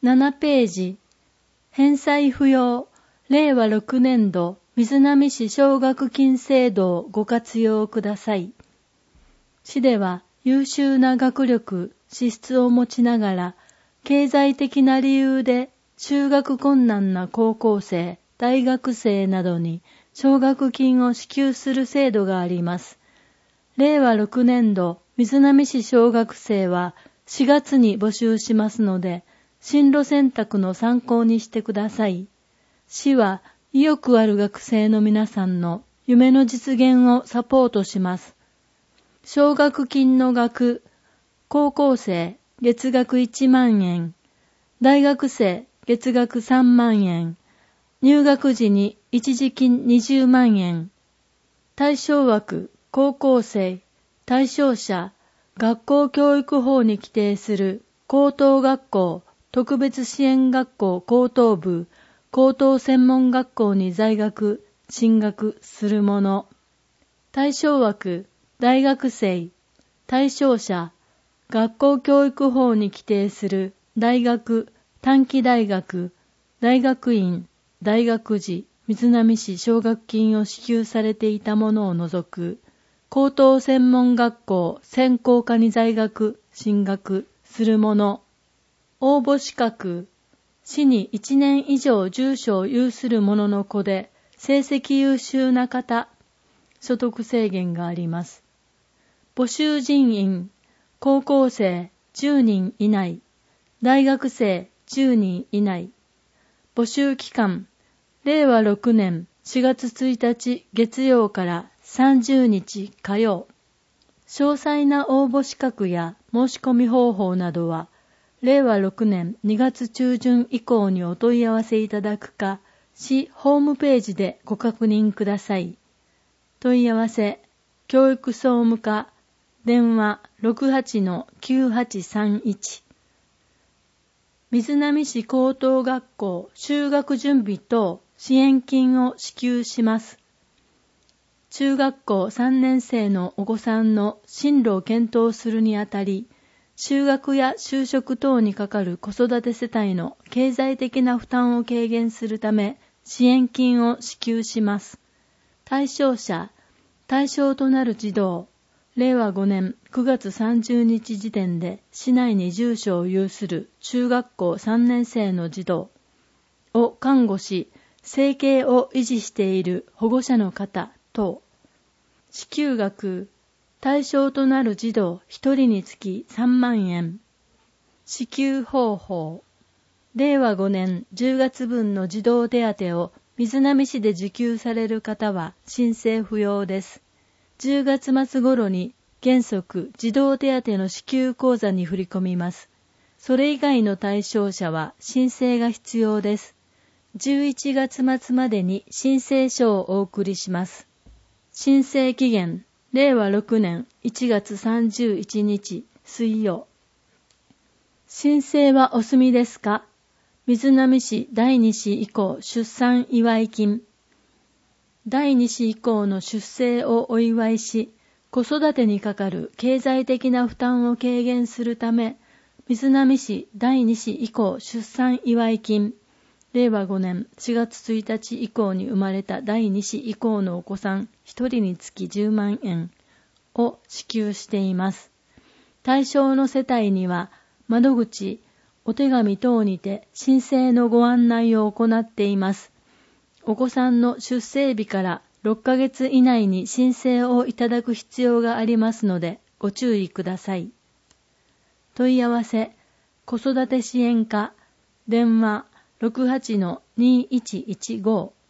7ページ、返済不要、令和6年度瑞浪市奨学金制度をご活用ください。市では優秀な学力、資質を持ちながら、経済的な理由で就学困難な高校生、大学生などに奨学金を支給する制度があります。令和6年度瑞浪市小学生は4月に募集しますので、進路選択の参考にしてください。市は意欲ある学生の皆さんの夢の実現をサポートします。奨学金の額、高校生月額1万円、大学生月額3万円、入学時に一時金20万円。対象枠、高校生、対象者、学校教育法に規定する高等学校、特別支援学校高等部、高等専門学校に在学、進学する者。対象枠、大学生、対象者、学校教育法に規定する大学、短期大学、大学院、大学時、瑞浪市奨学金を支給されていたものを除く、高等専門学校専攻科に在学、進学する者。応募資格、市に1年以上住所を有する者の子で、成績優秀な方、所得制限があります。募集人員、高校生10人以内、大学生10人以内。募集期間、令和6年4月1日月曜から30日火曜。詳細な応募資格や申し込み方法などは、令和6年2月中旬以降にお問い合わせいただくか、市ホームページでご確認ください。問い合わせ、教育総務課、電話 68-9831。瑞浪市高等学校就学準備等支援金を支給します。中学校3年生のお子さんの進路を検討するにあたり、就学や就職等にかかる子育て世帯の経済的な負担を軽減するため、支援金を支給します。対象者、対象となる児童、令和5年9月30日時点で市内に住所を有する中学校3年生の児童を看護し、生計を維持している保護者の方等。支給額、対象となる児童1人につき3万円。支給方法。令和5年10月分の児童手当を瑞浪市で受給される方は申請不要です。10月末頃に原則児童手当の支給口座に振り込みます。それ以外の対象者は申請が必要です。11月末までに申請書をお送りします。申請期限、令和6年1月31日水曜。申請はお済みですか？瑞浪市第2子以降出産祝い金。第2子以降の出生をお祝いし、子育てにかかる経済的な負担を軽減するため、瑞浪市第2子以降出産祝い金。令和5年4月1日以降に生まれた第2子以降のお子さん1人につき10万円を支給しています。対象の世帯には窓口、お手紙等にて申請のご案内を行っています。お子さんの出生日から6ヶ月以内に申請をいただく必要がありますのでご注意ください。問い合わせ、子育て支援課、電話 68-2115